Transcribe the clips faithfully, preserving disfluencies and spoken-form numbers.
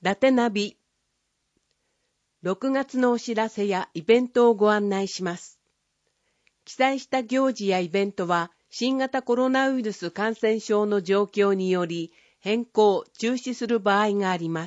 だてナビ。ろくがつのお知らせやイベントをご案内します。記載した行事やイベントは新型コロナウイルス感染症の状況により変更・中止する場合があります。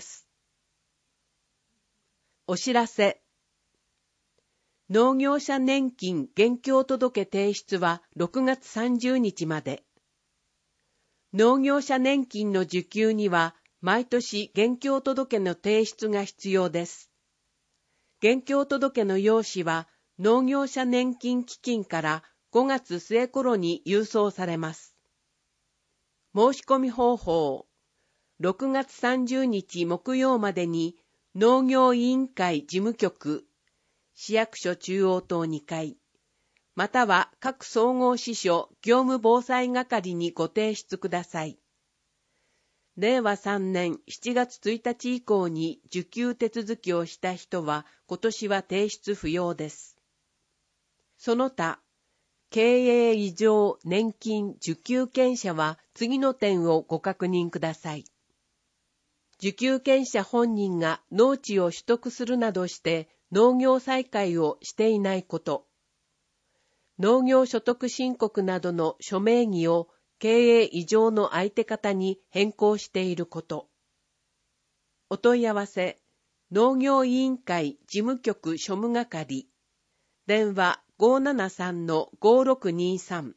お知らせ。農業者年金現況届提出はろくがつさんじゅうにちまで。農業者年金の受給には毎年現況届の提出が必要です。現況届の用紙は農業者年金基金からごがつ末頃に郵送されます。申し込み方法。ろくがつさんじゅうにち木曜までに農業委員会事務局、市役所中央棟にかい、または各総合支所業務防災係にご提出ください。れいわさんねんしちがつついたち以降に受給手続きをした人は今年は提出不要です。その他、経営異常年金受給権者は次の点をご確認ください。受給権者本人が農地を取得するなどして農業再開をしていないこと。農業所得申告などの諸名義を経営異常の相手方に変更していること。お問い合わせ、農業委員会事務局庶務係、電話 ごーななさんのごーろくにさん。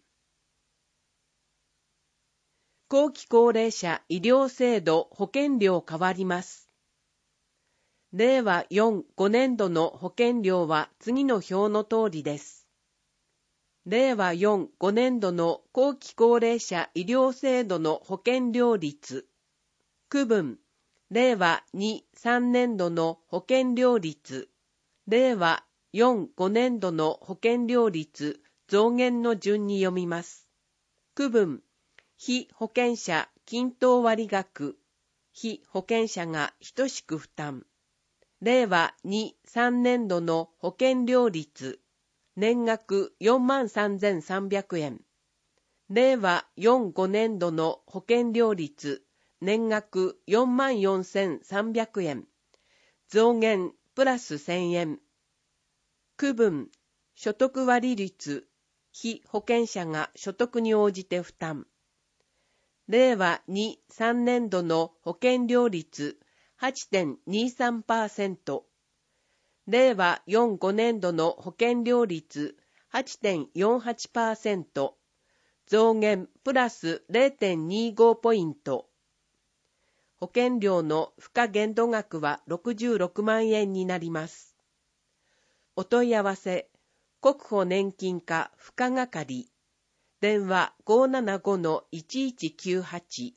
後期高齢者医療制度保険料変わります。れいわよん、ごねんどの保険料は次の表の通りです。れいわよん、ごねんどの後期高齢者医療制度の保険料率。区分、れいわに、さんねんどの保険料率。れいわよん、ごねんどの保険料率増減の順に読みます。区分、被保険者均等割額。被保険者が等しく負担。れいわに、さんねんどの保険料率。年額よんまんさんぜんさんびゃくえん。れいわよん、ごねんどの保険料率。年額よんまんよんせんさんびゃくえん。増減プラスせんえん。区分、所得割率。被保険者が所得に応じて負担。れいわに、さんねんどの保険料率 はちてんにさんパーセント。れいわよん、ごねんどの保険料率 はちてんよんはちパーセント。増減プラス れいてんにご ポイント。保険料の付加限度額はろくじゅうろくまんえんになります。お問い合わせ、国保年金課付加係。電話 ごーななごのいちいちきゅうはち。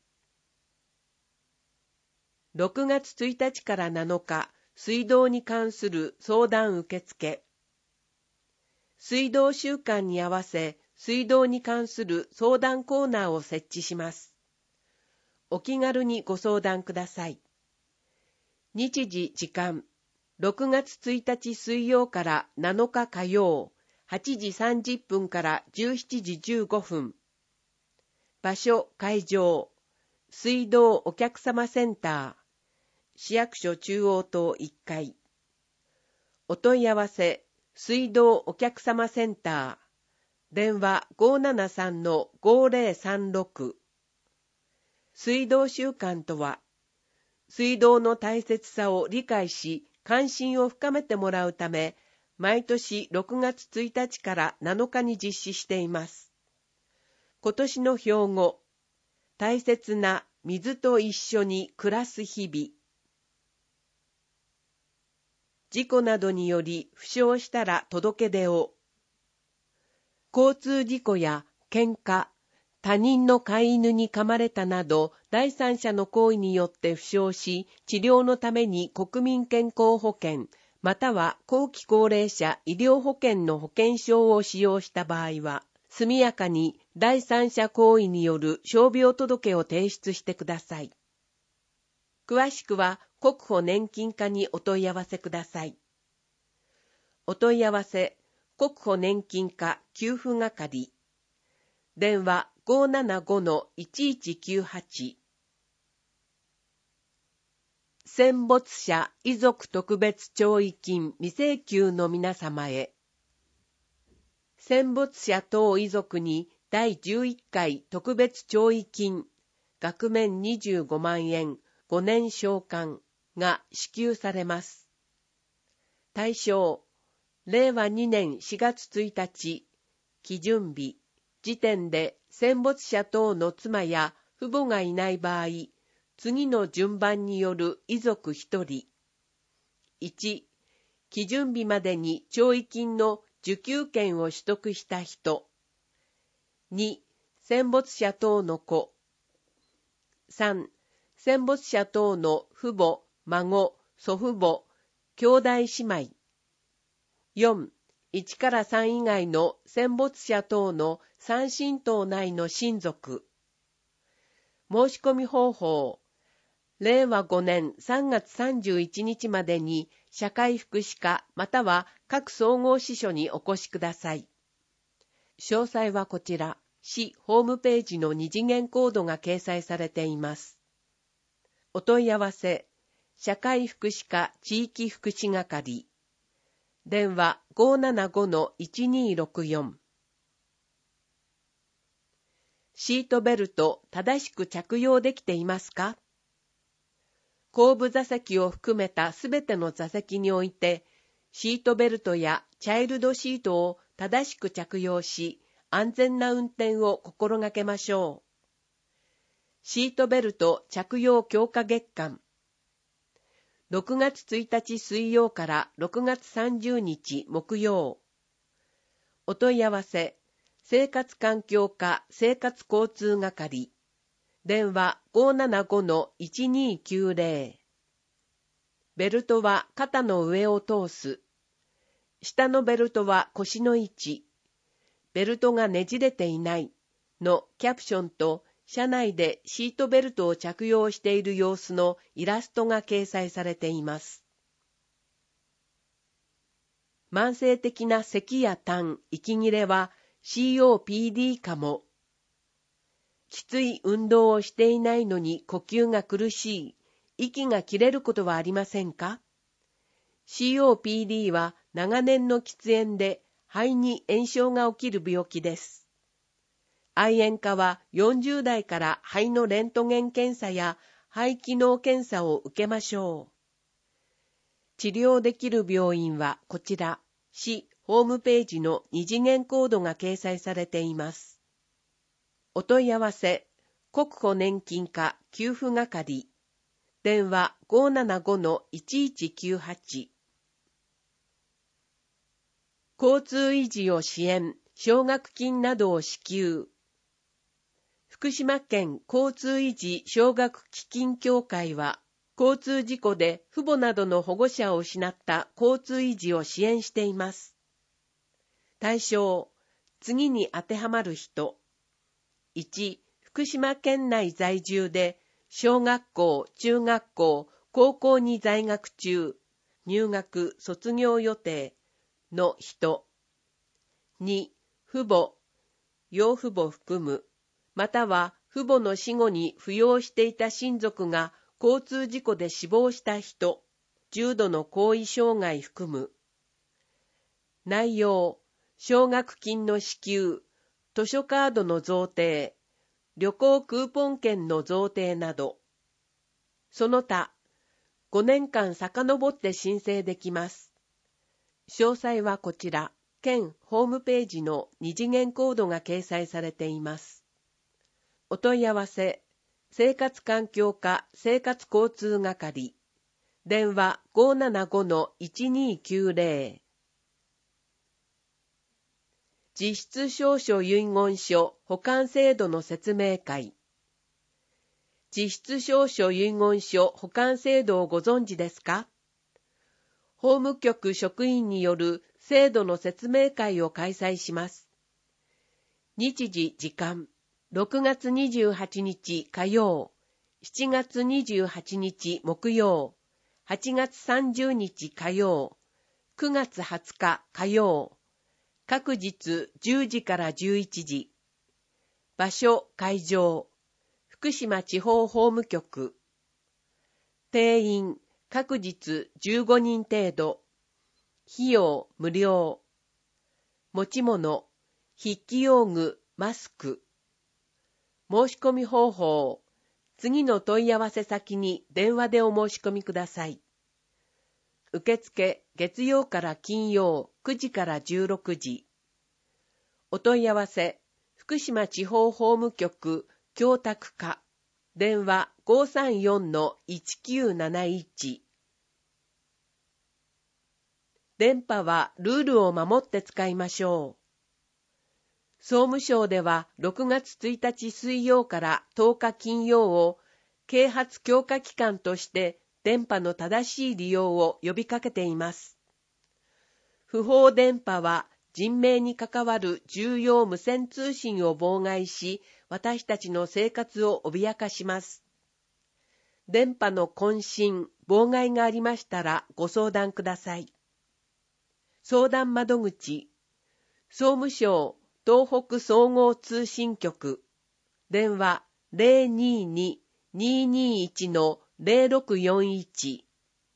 ろくがつついたちからなのか、水道に関する相談受付。水道週間に合わせ、水道に関する相談コーナーを設置します。お気軽にご相談ください。日時時間、ろくがつついたち水曜からなのか火曜、はちじさんじゅっぷんからじゅうしちじじゅうごふん。場所会場、水道お客様センター、市役所中央棟いっかい。お問い合わせ、水道お客様センター、電話 ごーななさんのごーぜろさんろく。水道週間とは、水道の大切さを理解し、関心を深めてもらうため、毎年ろくがつついたちからなのかに実施しています。今年の標語、大切な水と一緒に暮らす日々。事故などにより負傷したら届け出を。交通事故や喧嘩、他人の飼い犬に噛まれたなど第三者の行為によって負傷し、治療のために国民健康保険、または後期高齢者医療保険の保険証を使用した場合は、速やかに第三者行為による傷病届を提出してください。詳しくは国保年金課にお問い合わせください。お問い合わせ、国保年金課給付係。電話 ごーななごのいちいちきゅうはち。 戦没者遺族特別弔慰金未請求の皆様へ。戦没者等遺族にだいじゅういっかい特別弔慰金、額面にじゅうごまんえん、ごねん償還が支給されます。対象、れいわにねんしがつついたち、基準日、時点で戦没者等の妻や父母がいない場合、次の順番による遺族ひとり。いち、基準日までに弔慰金の受給権を取得した人。に、戦没者等の子。さん、戦没者等の父母、孫、祖父母、兄弟姉妹。よん、いちからさん以外の戦没者等の三親等内の親族。申し込み方法。れいわごねんさんがつさんじゅういちにちまでに社会福祉課または各総合支所にお越しください。詳細はこちら、市ホームページの二次元コードが掲載されています。お問い合わせ、社会福祉課地域福祉係。電話 ごーななごのいちにーろくよん。シートベルト正しく着用できていますか？後部座席を含めたすべての座席において、シートベルトやチャイルドシートを正しく着用し、安全な運転を心がけましょう。シートベルト着用強化月間。ろくがつついたち水曜からろくがつさんじゅうにち木曜。お問い合わせ、生活環境課生活交通係。電話 ごーななごのいちにーきゅうぜろ。ベルトは肩の上を通す。下のベルトは腰の位置。ベルトがねじれていないのキャプションと、車内でシートベルトを着用している様子のイラストが掲載されています。慢性的な咳や痰、息切れは シーオーピーディー かも。きつい運動をしていないのに呼吸が苦しい、息が切れることはありませんか？ シーオーピーディー は長年の喫煙で肺に炎症が起きる病気です。愛煙家はよんじゅうだいから肺のレントゲン検査や肺機能検査を受けましょう。治療できる病院はこちら、市ホームページの二次元コードが掲載されています。お問い合わせ、国保年金課給付係。電話 ごーななごのいちいちきゅうはち。交通維持を支援、奨学金などを支給。福島県交通維持奨学基金協会は、交通事故で父母などの保護者を失った交通維持を支援しています。対象、次に当てはまる人。いち、福島県内在住で、小学校、中学校、高校に在学中、入学、卒業予定の人。に、父母、養父母含む、または父母の死後に扶養していた親族が交通事故で死亡した人、重度の後遺障害含む。内容、奨学金の支給、図書カードの贈呈、旅行クーポン券の贈呈など。その他、ごねんかん遡って申請できます。詳細はこちら、県ホームページの二次元コードが掲載されています。お問い合わせ、生活環境課生活交通係。電話 ごーななごのいちにーきゅうぜろ。実質証書遺言書保管制度の説明会。実質証書遺言書保管制度をご存知ですか？法務局職員による制度の説明会を開催します。日時時間、ろくがつにじゅうはちにち火曜、しちがつにじゅうはちにち木曜、はちがつさんじゅうにち火曜、くがつはつか火曜、各日じゅうじからじゅういちじ。場所会場、福島地方法務局。定員各日じゅうごにん程度。費用無料。持ち物、筆記用具、マスク。申し込み方法、次の問い合わせ先に電話でお申し込みください。受付、月曜から金曜くじからじゅうろくじ。お問い合わせ、福島地方法務局教託課。電話 ごーさんよんのいちきゅうなないち。電波はルールを守って使いましょう。総務省ではろくがつついたち水曜からとおか金曜を啓発強化期間として電波の正しい利用を呼びかけています。不法電波は人命に関わる重要無線通信を妨害し、私たちの生活を脅かします。電波の混信、妨害がありましたらご相談ください。相談窓口、総務省東北総合通信局、電話 ゼロにーにーにーにーいちのゼロろくよんいち。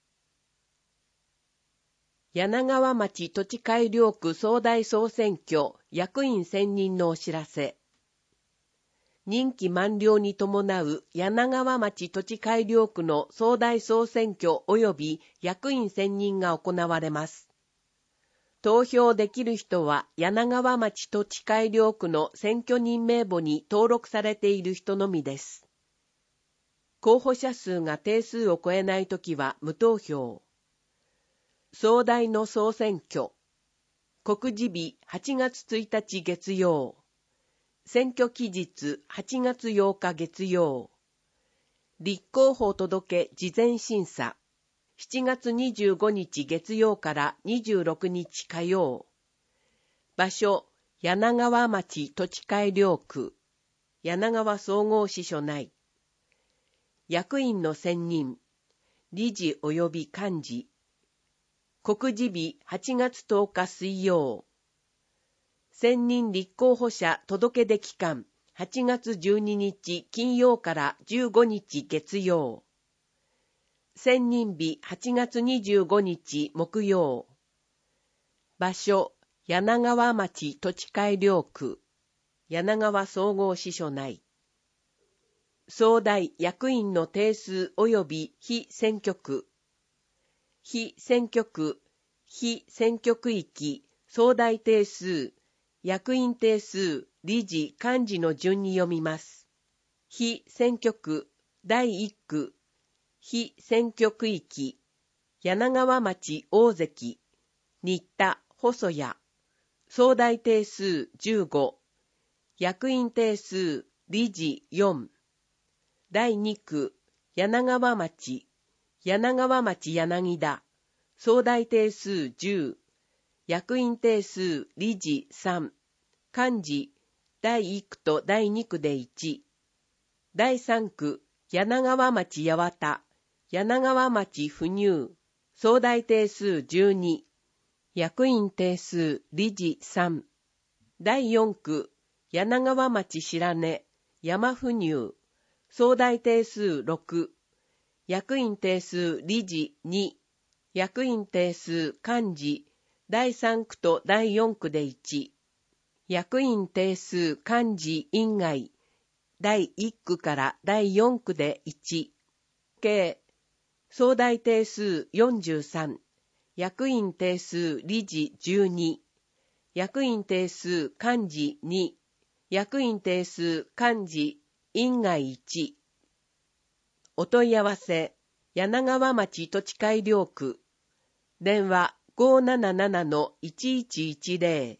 柳川町土地改良区総代総選挙役員選任のお知らせ。任期満了に伴う柳川町土地改良区の総代総選挙及び役員選任が行われます。投票できる人は柳川町土地改良区の選挙人名簿に登録されている人のみです。候補者数が定数を超えないときは無投票。総代の総選挙。告示日はちがつついたち月曜。選挙期日はちがつようか月曜。立候補届事前審査。しちがつにじゅうごにち月曜からにじゅうろくにち火曜。場所、柳川町土地改良区。柳川総合支所内。役員の選任。理事及び幹事。告示日はちがつとおか水曜。選任立候補者届出期間はちがつじゅうににち金曜からじゅうごにち月曜。選任日はちがつにじゅうごにち木曜。場所、柳川町土地改良区。柳川総合支所内。総代役員の定数及び非選挙区。非選挙区、非選挙区域、総代定数、役員定数、理事、幹事の順に読みます。非選挙区、だいいっく、非選挙区域、柳川町大関、新田、細谷、総代定数じゅうご、役員定数、理事よん、だいにく、柳川町、柳川町柳田、総代定数じゅう、役員定数理事さん、幹事だいいっくとだいにくでいち、だいさんく柳川町八幡、柳川町不入、総代定数じゅうに、役員定数理事さん、だいよんく柳川町白根、山不入、総代定数ろく、役員定数理事に、役員定数幹事だいさんくとだいよんくでいち、役員定数幹事以外だいいっくからだいよんくでいち、計総代定数よんじゅうさん、役員定数理事じゅうに、役員定数幹事に、役員定数幹事以外いち。お問い合わせ、柳川町土地改良区、電話 ごーななななのいちいちいちゼ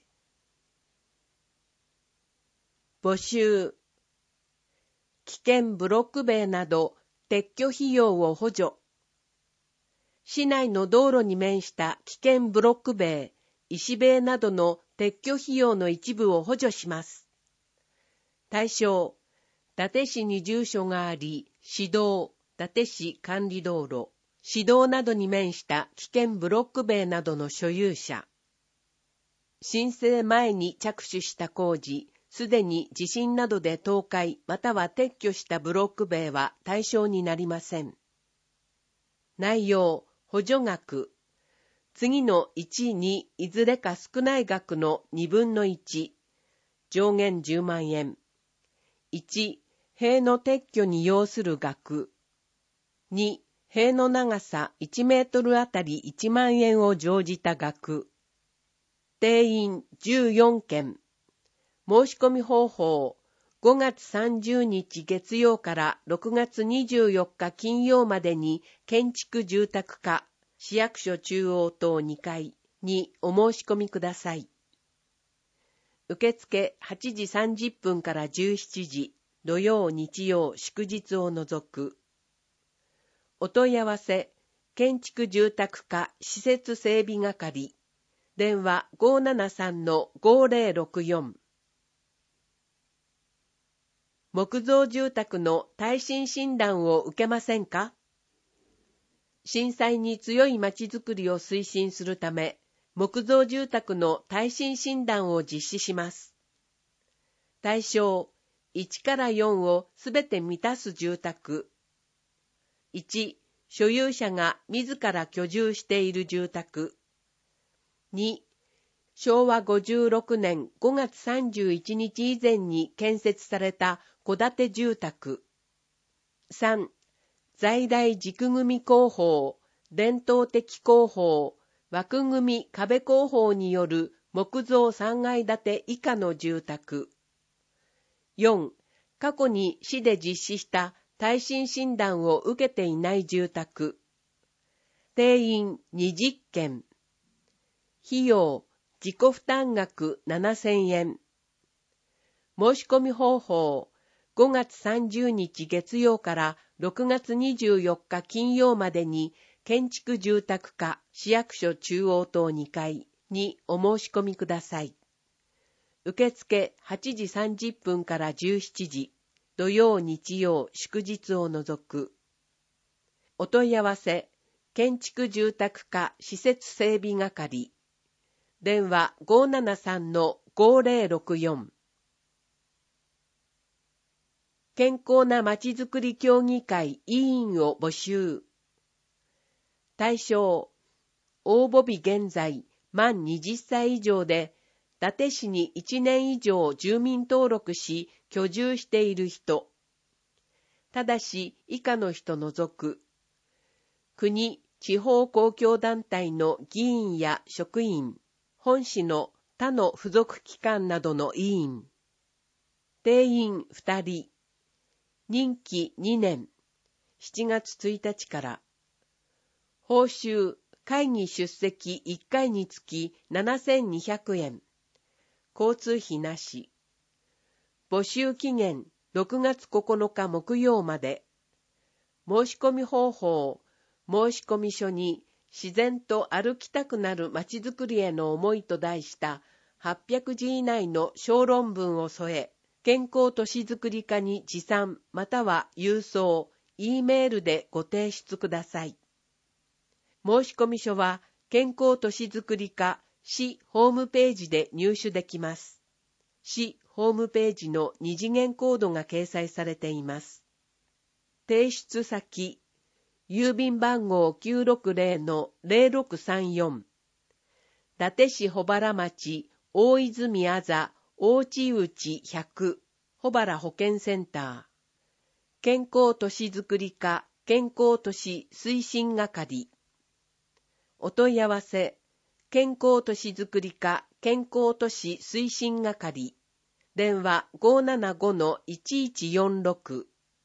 ロ。募集。危険ブロック塀など撤去費用を補助。市内の道路に面した危険ブロック塀、石塀などの撤去費用の一部を補助します。対象、伊達市に住所があり、市道、伊達市管理道路、市道などに面した危険ブロック塀などの所有者。申請前に着手した工事、すでに地震などで倒壊または撤去したブロック塀は対象になりません。 内容、補助額。次のいち、にいずれか少ない額のにぶんのいち。上限じゅうまんえん。いち、塀の撤去に要する額。に、塀の長さいちメートルあたりいちまんえんを乗じた額。定員じゅうよんけん。申し込み方法。ごがつさんじゅうにち月曜からろくがつにじゅうよっか金曜までに建築住宅課市役所中央棟にかいにお申し込みください。受付はちじさんじゅっぷんからじゅうしちじ、土曜日曜祝日を除く。お問い合わせ、建築住宅課施設整備係、電話 ごーななさんのごーぜろろくよん。木造住宅の耐震診断を受けませんか？震災に強いまちづくりを推進するため、木造住宅の耐震診断を実施します。対象、いちからよんをすべて満たす住宅。いち、所有者が自ら居住している住宅。に、しょうわごじゅうろくねんごがつさんじゅういちにち以前に建設された戸建て住宅。さん、在来軸組工法、伝統的工法、枠組み壁工法による木造さんがい建て以下の住宅。よん、過去に市で実施した耐震診断を受けていない住宅。定員にじゅっけん。費用、自己負担額ななせんえん。申し込み方法、ごがつさんじゅうにち月曜からろくがつにじゅうよっか金曜までに建築住宅課市役所中央棟にかいにお申し込みください。受付はちじさんじゅっぷんからじゅうしちじ、土曜日曜祝日を除く。お問い合わせ、建築住宅課施設整備係、電話 ごーななさんのごーぜろろくよん。健康なまちづくり協議会委員を募集。対象、応募日現在満はたち以上で、伊達市にいちねん以上住民登録し居住している人。ただし以下の人除く。国、地方公共団体の議員や職員、本市の他の付属機関などの委員。定員ふたり。任期にねん。しちがつついたちから。報酬、会議出席いっかいにつきななせんにひゃくえん。交通費なし。募集期限ろくがつここのか木曜まで。申し込み方法、申し込み書に自然と歩きたくなるまちづくりへの思いと題したはっぴゃくじ以内の小論文を添え、健康都市づくり課に持参または郵送、Eメールでご提出ください。申し込み書は健康都市づくり課市ホームページで入手できます。市ホームページの二次元コードが掲載されています。提出先、郵便番号 きゅうろくぜろのぜろろくさんよん。伊達市保原町大泉あざ大地内ひゃく保原保健センター。健康都市づくり課健康都市推進係。お問い合わせ、健康都市づくり課健康都市推進係。電話 ごーななごのいちいちよんろく。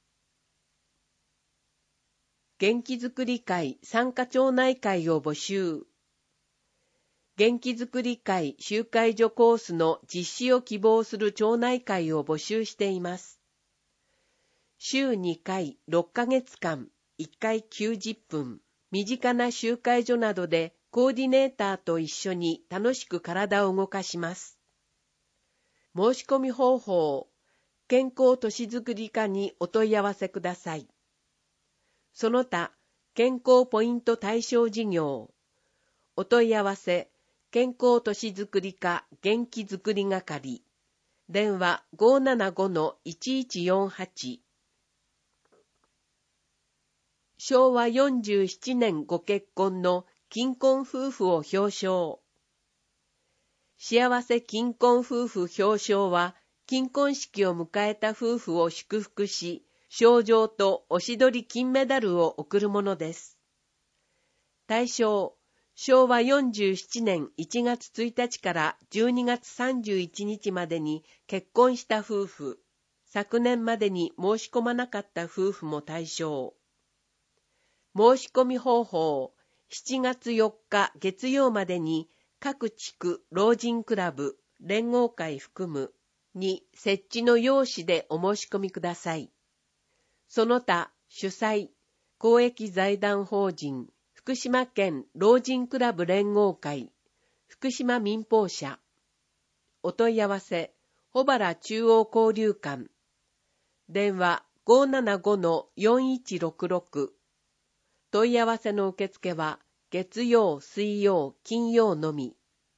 元気づくり会参加町内会を募集。元気づくり会集会所コースの実施を希望する町内会を募集しています。週にかいろっかげつかん、いっかいきゅうじゅっぷん、身近な集会所などでコーディネーターと一緒に楽しく体を動かします。申し込み方法、健康都市づくり課にお問い合わせください。その他、健康ポイント対象事業。お問い合わせ、健康都市づくり課元気づくり係。電話 ごーななごのいちいちよんはち。 しょうわよんじゅうななねんご結婚の金婚夫婦を表彰。幸せ金婚夫婦表彰は、金婚式を迎えた夫婦を祝福し、賞状とおしどり金メダルを贈るものです。対象、しょうわよんじゅうななねんいちがつついたちからじゅうにがつさんじゅういちにちまでに結婚した夫婦、昨年までに申し込まなかった夫婦も対象。申し込み方法、しちがつよっか月曜までに各地区老人クラブ、連合会含むに設置の用紙でお申し込みください。その他、主催、公益財団法人、福島県老人クラブ連合会、福島民放社。お問い合わせ、小原中央交流館。電話 ごーななごのよんいちろくろく。問い合わせの受付は月曜、水曜、金曜のみ。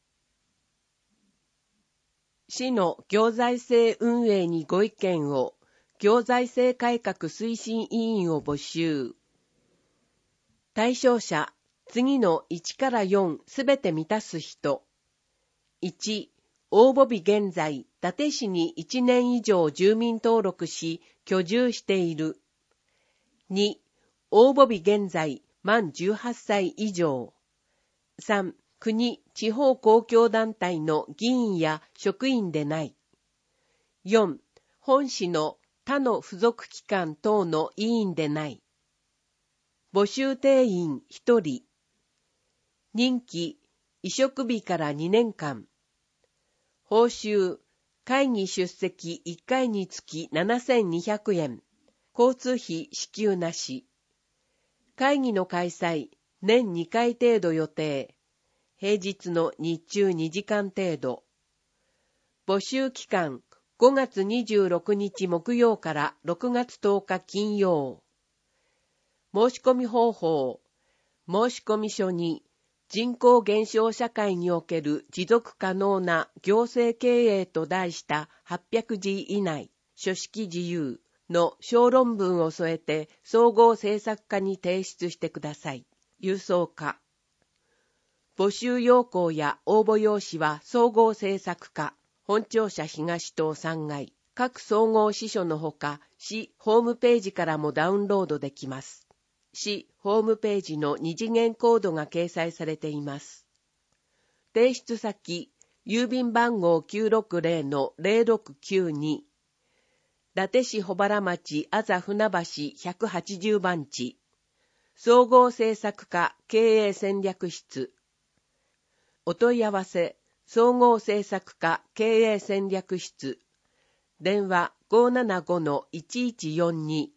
市の行財政運営にご意見を、行財政改革推進委員を募集。対象者、次のいちからよんすべて満たす人。いち、応募日現在、伊達市にいちねん以上住民登録し、居住している。に、応募日現在、満じゅうはっさい以上。さん、国、地方公共団体の議員や職員でない。よん、本市の他の付属機関等の委員でない。募集定員ひとり。任期、委嘱日からにねんかん。報酬、会議出席いっかいにつきななせんにひゃくえん。交通費支給なし。会議の開催、年にかい程度予定。平日の日中にじかん程度。募集期間、ごがつにじゅうろくにち木曜からろくがつとおか金曜。申し込み方法、申込書に、人口減少社会における持続可能な行政経営と題したはっぴゃくじ以内、書式自由の小論文を添えて総合政策課に提出してください。郵送課。募集要項や応募用紙は総合政策課、本庁舎東棟さんがい、各総合支所のほか、市ホームページからもダウンロードできます。市ホームページの二次元コードが掲載されています。提出先、郵便番号 きゅうろくぜろのぜろろくきゅうに、伊達市保原町あざ船橋ひゃくはちじゅうばんち、総合政策課経営戦略室。お問い合わせ、総合政策課経営戦略室。電話 ごーななごのいちいちよんに。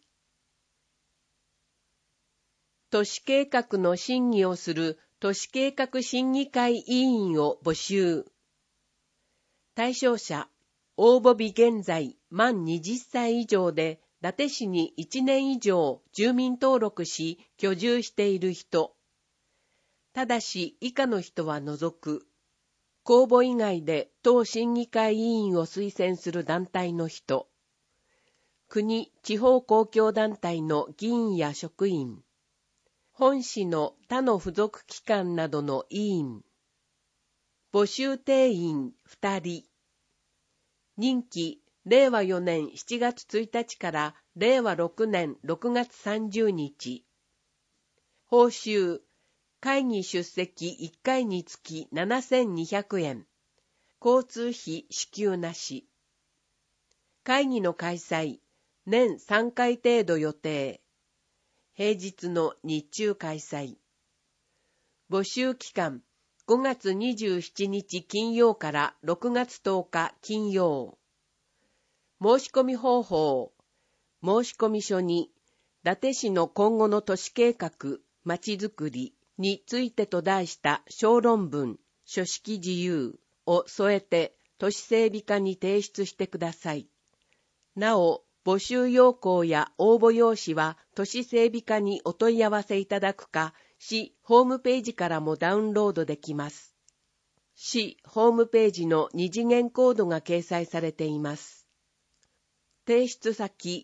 都市計画の審議をする都市計画審議会委員を募集。対象者、応募日現在満はたち以上で伊達市にいちねん以上住民登録し居住している人。ただし以下の人は除く。公募以外で当審議会委員を推薦する団体の人。国・地方公共団体の議員や職員。本市の他の付属機関などの委員。募集定員ふたり。任期、れいわよねんしちがつついたちかられいわろくねんろくがつさんじゅうにち。報酬、会議出席いっかいにつきななせんにひゃくえん。交通費支給なし。会議の開催、年さんかい程度予定。平日の日中開催。募集期間、ごがつにじゅうしちにち金曜からろくがつとおか金曜。申し込み方法、申込書に、伊達市の今後の都市計画、まちづくりについてと題した小論文、書式自由を添えて都市整備課に提出してください。なお、募集要項や応募用紙は都市整備課にお問い合わせいただくか、市ホームページからもダウンロードできます。市ホームページの二次元コードが掲載されています。提出先、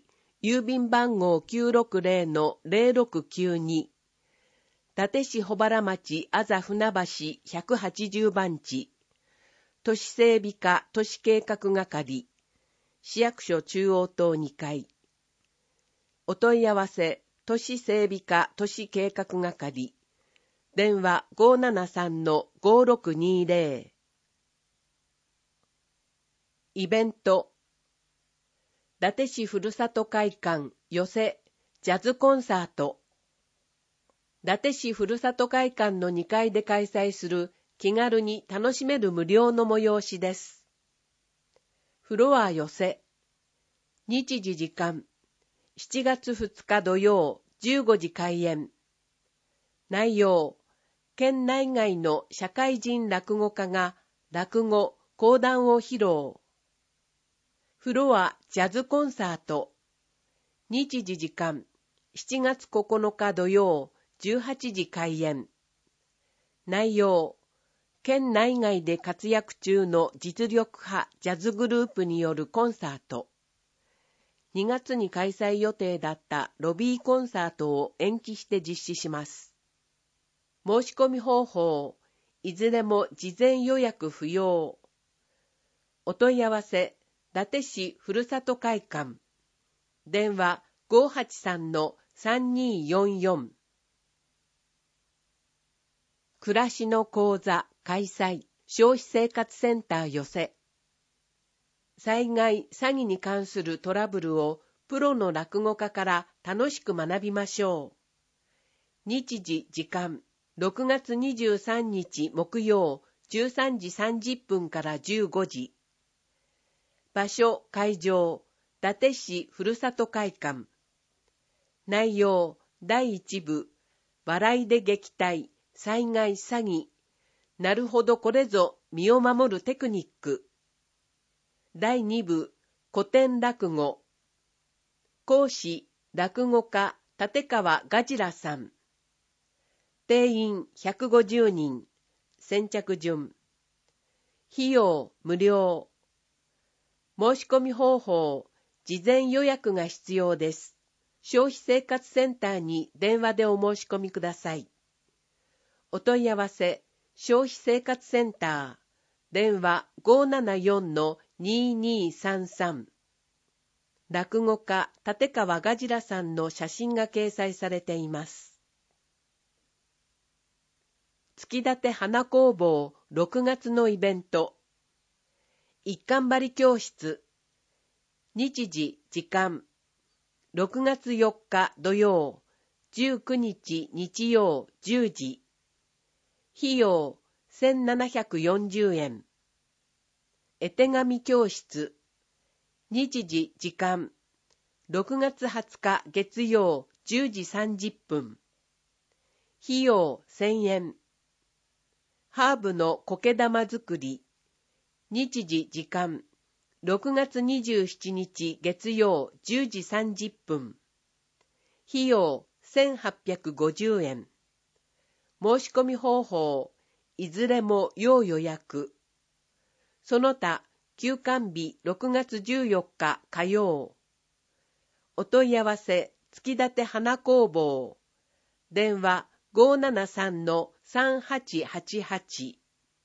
郵便番号 きゅうろくぜろのぜろろくきゅうに、伊達市保原町あざ船橋ひゃくはちじゅうばんち、都市整備課都市計画係、市役所中央棟にかい。お問い合わせ、都市整備課都市計画係、電話 ごーななさんのごーろくにーぜろ。イベント、伊達市ふるさと会館寄せジャズコンサート。伊達市ふるさと会館のにかいで開催する気軽に楽しめる無料の催しです。フロア寄せ。日時時間。しちがつふつか土曜じゅうごじ開演。内容。県内外の社会人落語家が落語、講談を披露。フロアジャズコンサート。日時時間。しちがつここのか土曜じゅうはちじ開演。内容。県内外で活躍中の実力派ジャズグループによるコンサート。にがつに開催予定だったロビーコンサートを延期して実施します。申し込み方法。いずれも事前予約不要。お問い合わせ。伊達市ふるさと会館。電話 ごーはちさんのさんにーよんよん。暮らしの講座開催消費生活センター寄せ。災害・詐欺に関するトラブルをプロの落語家から楽しく学びましょう。日時時間ろくがつにじゅうさんにち木曜じゅうさんじさんじゅっぷんからじゅうごじ。場所会場伊達市ふるさと会館。内容だいいち部笑いで撃退災害詐欺なるほどこれぞ身を守るテクニック。だいに部古典落語。講師落語家立川ガジラさん。定員ひゃくごじゅうにん。先着順。費用無料。申し込み方法、事前予約が必要です。消費生活センターに電話でお申し込みください。お問い合わせ、消費生活センター、電話 ごーななよんのにーにーさんさん。落語家立川ガジラさんの写真が掲載されています。月立花工房ろくがつのイベント。一貫張り教室。日時時間。ろくがつよっか土曜、じゅうくにち日曜じゅうじ。費用せんななひゃくよんじゅうえん。絵手紙教室。日時時間。ろくがつはつか月曜じゅうじさんじゅっぷん。費用せんえん。ハーブの苔玉作り。日時時間。ろくがつにじゅうしちにち月曜じゅうじさんじゅっぷん。費用せんはっぴゃくごじゅうえん。申し込み方法、いずれも要予約。その他、休館日ろくがつじゅうよっか火曜。お問い合わせ、月立花工房。電話 ごーななさんのさんはちはちはち。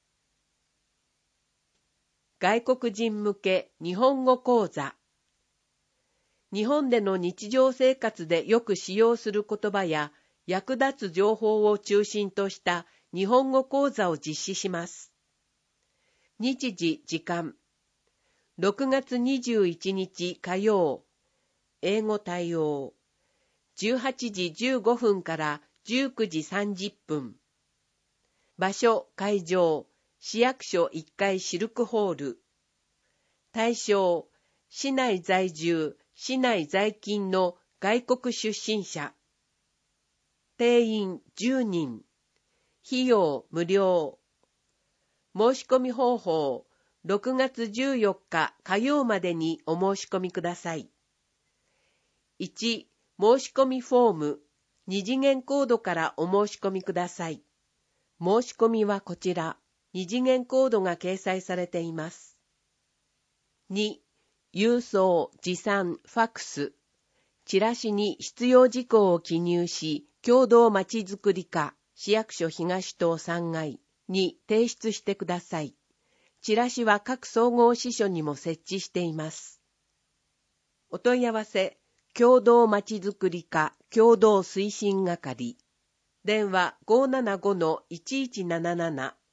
外国人向け日本語講座。日本での日常生活でよく使用する言葉や役立つ情報を中心とした日本語講座を実施します。日時時間。ろくがつにじゅういちにち火曜。英語対応。じゅうはちじじゅうごふんからじゅうくじさんじゅっぷん。場所会場。市役所いっかいシルクホール。対象、市内在住、市内在勤の外国出身者。定員じゅうにん。費用無料。申し込み方法、ろくがつじゅうよっか火曜までにお申し込みください。いち、申し込みフォーム、に次元コードからお申し込みください。申し込みはこちら。に次元コードが掲載されています。に、郵送、持参、ファックス。 チラシに必要事項を記入し、共同まちづくり課、市役所東棟さんがいに提出してください。チラシは各総合支所にも設置しています。お問い合わせ、共同まちづくり課共同推進係。電話 ごーななごのいちいちなななな。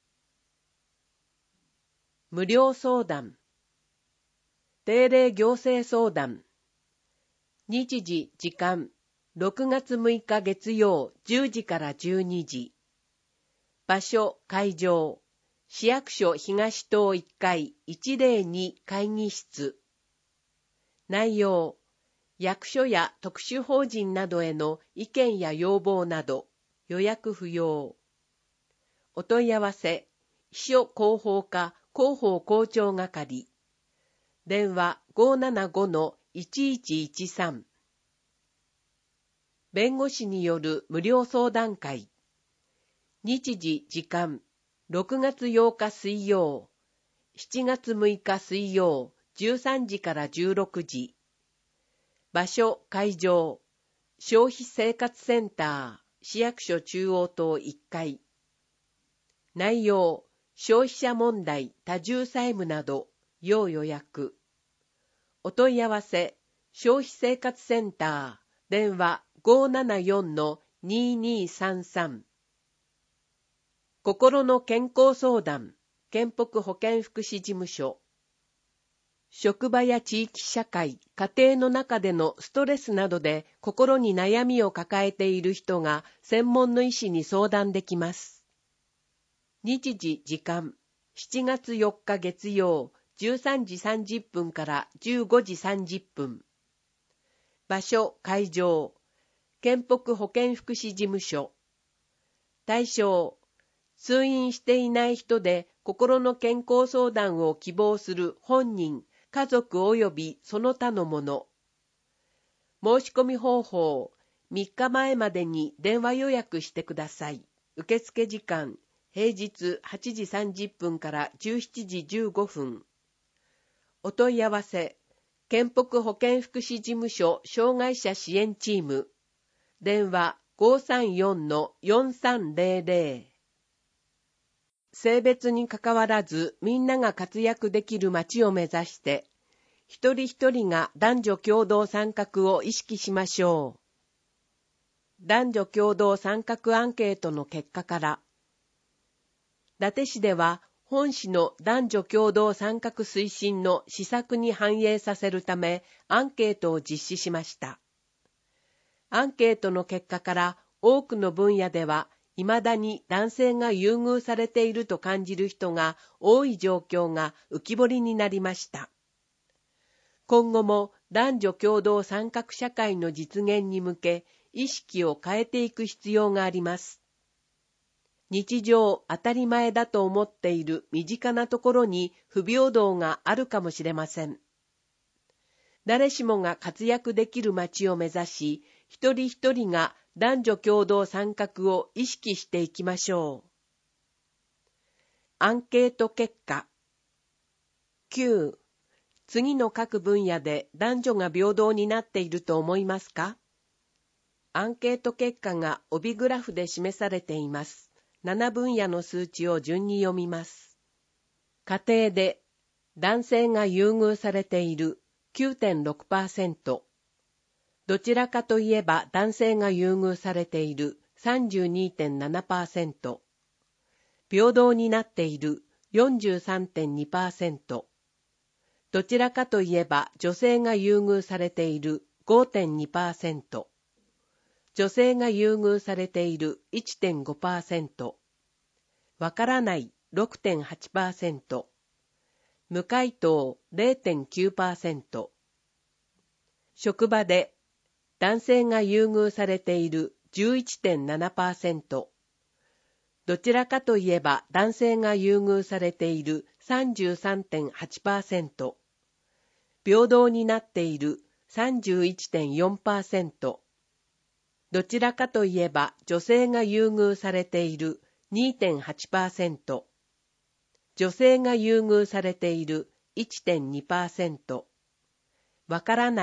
無料相談。定例行政相談。日時時間ろくがつむいか月曜じゅうじからじゅうにじ。場所会場市役所東棟いっかいいちまるに会議室。内容役所や特殊法人などへの意見や要望など予約不要。お問い合わせ秘書広報課広報校長係。電話 ごーななごのいちいちいちさん。弁護士による無料相談会。日時時間ろくがつようか水曜、しちがつむいか水曜じゅうさんじからじゅうろくじ。場所会場消費生活センター市役所中央棟いっかい。内容消費者問題多重債務など要予約。お問い合わせ消費生活センター電話 ごーななよんのにーにーさんさん。心の健康相談健北保健福祉事務所。職場や地域社会、家庭の中でのストレスなどで心に悩みを抱えている人が専門の医師に相談できます。日時時間しちがつよっか月曜じゅうさんじさんじゅっぷんからじゅうごじさんじゅっぷん。場所会場健北保健福祉事務所。対象通院していない人で心の健康相談を希望する本人、家族及びその他の者。申し込み方法、みっかまえまでに電話予約してください。受付時間、平日はちじさんじゅっぷんからじゅうしちじじゅうごふん。お問い合わせ、健北保健福祉事務所障害者支援チーム。電話 ごーさんよんのよんさんぜろぜろ。性別にかかわらずみんなが活躍できる街を目指して、一人一人が男女共同参画を意識しましょう。男女共同参画アンケートの結果から、伊達市では本市の男女共同参画推進の施策に反映させるためアンケートを実施しました。アンケートの結果から多くの分野では未だに男性が優遇されていると感じる人が多い状況が浮き彫りになりました。今後も男女共同参画社会の実現に向け意識を変えていく必要があります。日常当たり前だと思っている身近なところに不平等があるかもしれません。誰しもが活躍できる街を目指し、一人一人が男女共同参画を意識していきましょう。アンケート結果。きゅう. 次の各分野で男女が平等になっていると思いますか？アンケート結果が帯グラフで示されています。なな分野の数値を順に読みます。家庭で男性が優遇されている きゅうてんろくパーセント。どちらかといえば男性が優遇されている さんじゅうにてんななパーセント。平等になっている よんじゅうさんてんにパーセント。どちらかといえば女性が優遇されている ごてんにパーセント。女性が優遇されている いってんごパーセント。わからない ろくてんはちパーセント。無回答 れいてんきゅうパーセント。職場で男性が優遇されている じゅういってんななパーセント。どちらかといえば男性が優遇されている さんじゅうさんてんはちパーセント。平等になっている さんじゅういってんよんパーセント。どちらかといえば女性が優遇されている にてんはちパーセント。女性が優遇されている いってんにパーセント。わからない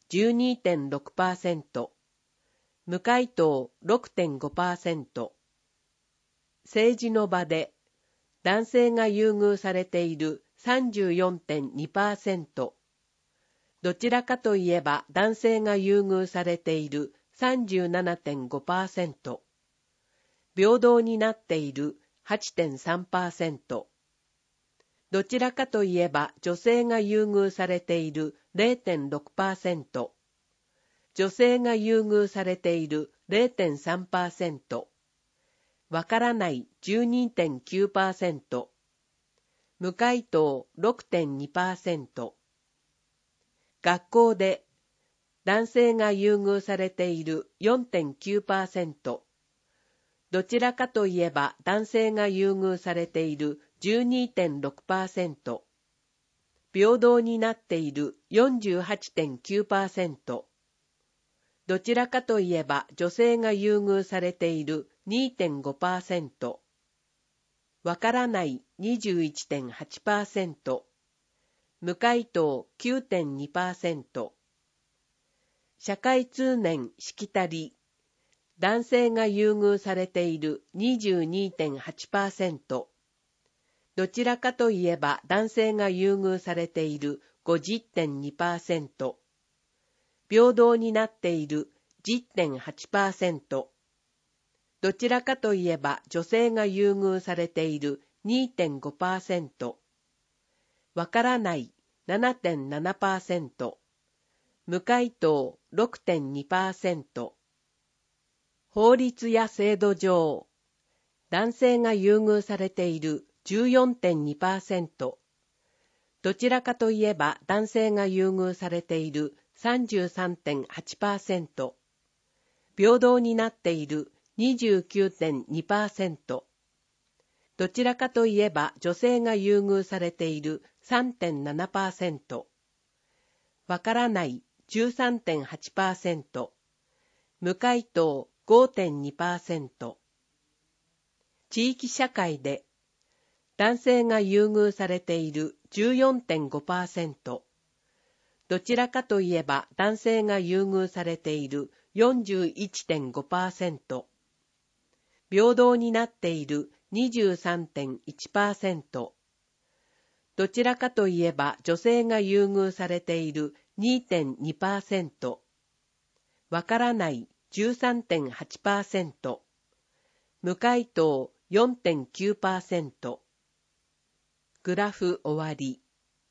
じゅうにてんろくパーセント、無回答 ろくてんごパーセント、政治の場で男性が優遇されている さんじゅうよんてんにパーセント、どちらかといえば男性が優遇されている さんじゅうななてんごパーセント、平等になっている はちてんさんパーセント、どちらかといえば女性が優遇されている れいてんろくパーセント、女性が優遇されている れいてんさんパーセント、わからない じゅうにてんきゅうパーセント、無回答 ろくてんにパーセント、学校で男性が優遇されている よんてんきゅうパーセント、どちらかといえば男性が優遇されている じゅうにてんろくパーセント、平等になっている よんじゅうはちてんきゅうパーセント、どちらかといえば女性が優遇されている にてんごパーセント、わからない にじゅういちてんはちパーセント、無回答 きゅうてんにパーセント、社会通念しきたり、男性が優遇されている にじゅうにてんはちパーセント、どちらかといえば男性が優遇されている ごじゅってんにパーセント、平等になっている じゅってんはちパーセント、どちらかといえば女性が優遇されている にてんごパーセント、わからない ななてんななパーセント、無回答 ろくてんにパーセント、法律や制度上、男性が優遇されている じゅうよんてんにパーセント、どちらかといえば男性が優遇されている さんじゅうさんてんはちパーセント、平等になっている にじゅうきゅうてんにパーセント、どちらかといえば女性が優遇されている さんてんななパーセント、わからない じゅうさんてんはちパーセント、無回答 ごてんにパーセント、地域社会で男性が優遇されている じゅうよんてんごパーセント、どちらかといえば男性が優遇されている よんじゅういちてんごパーセント、平等になっている にじゅうさんてんいちパーセント、どちらかといえば女性が優遇されている にてんにパーセント、わからない じゅうさんてんはちパーセント、無回答 よんてんきゅうパーセント。グラフ終わり。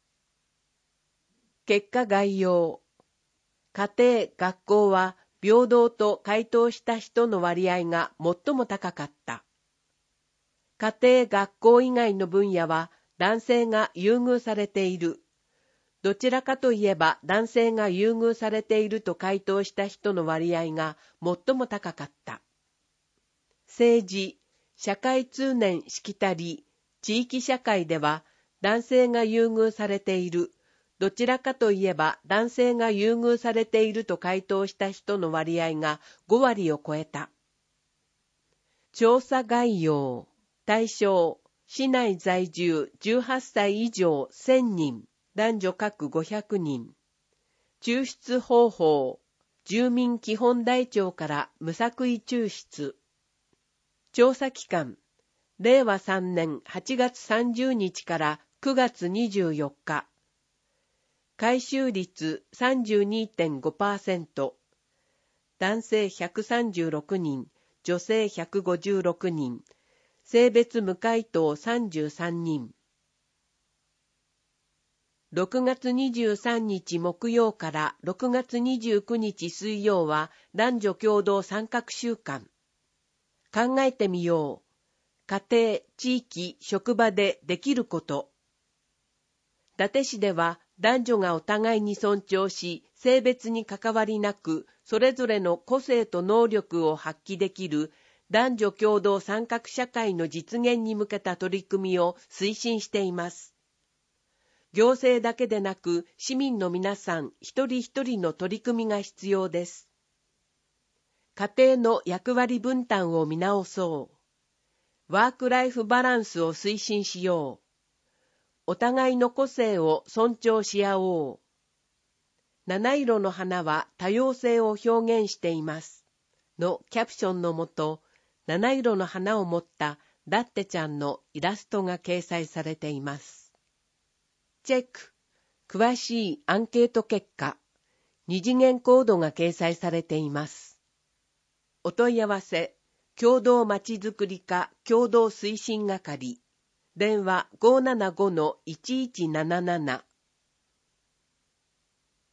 結果概要。家庭・学校は平等と回答した人の割合が最も高かった。家庭・学校以外の分野は男性が優遇されている。どちらかといえば男性が優遇されていると回答した人の割合が最も高かった。政治、社会通念しきたり、地域社会では男性が優遇されている。どちらかといえば男性が優遇されていると回答した人の割合がごわりを超えた。調査概要。対象、市内在住じゅうはっさい以上せんにん、男女各ごひゃくにん。抽出方法、住民基本台帳から無作為抽出。調査期間、れいわさんねんはちがつさんじゅうにちからくがつにじゅうよっか。回収率 さんじゅうにてんごパーセント。男性ひゃくさんじゅうろくにん、女性ひゃくごじゅうろくにん。性別無回答さんじゅうさんにん。ろくがつにじゅうさんにち木曜からろくがつにじゅうくにち水曜は男女共同参画週間。考えてみよう。家庭、地域、職場でできること。伊達市では男女がお互いに尊重し、性別に関わりなく、それぞれの個性と能力を発揮できる男女共同参画社会の実現に向けた取り組みを推進しています。行政だけでなく、市民の皆さん一人一人の取り組みが必要です。家庭の役割分担を見直そう。ワークライフバランスを推進しよう。お互いの個性を尊重し合おう。 七色の花は多様性を表現していますのキャプションのもと、七色の花を持ったダッテちゃんのイラストが掲載されています。チェック、詳しいアンケート結果、二次元コードが掲載されています。お問い合わせ、共同まちづくり課共同推進係、電話 ごーななごのいちいちなななな